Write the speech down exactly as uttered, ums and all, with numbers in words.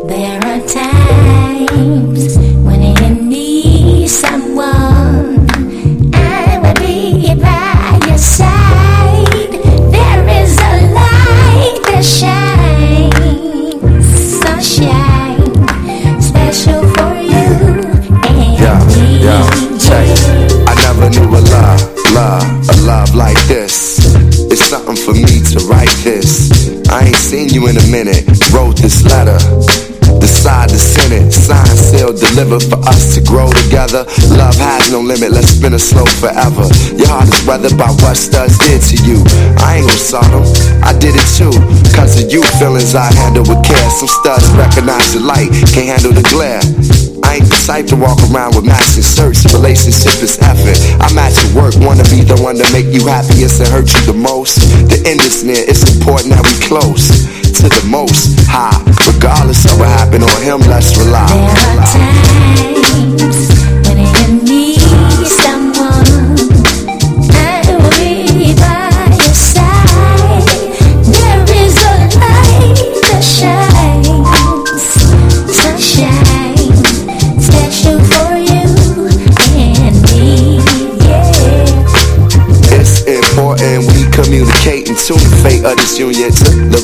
There are times when you need someone, I will be by your side. There is a light that shines, sunshine, special for you and yeah, me. Yeah, check. I never knew a love, love, a love like this. It's something for me to write this. I ain't seen you in a minute. Wrote this letter, decide to send it. Signed, sealed, delivered for us to grow together. Love has no limit, let's spin it slow forever. Your heart is weathered by what studs did to you. I ain't gon' sort them, I did it too. Cause of you, feelings I handle with care. Some studs recognize the light, can't handle the glare. I ain't the type to walk around with matching shirts. Relationship is effort. I'm at your work, wanna be the one to make you happiest and hurt you the most. The end is near, it's important that we close to the most high. Regardless of what happened on him, let's rely. There are times when you need someone, I will be by your side. There is a light that shines, sunshine, special for you and me, yeah. It's important we communicate and tune the fate of this union to the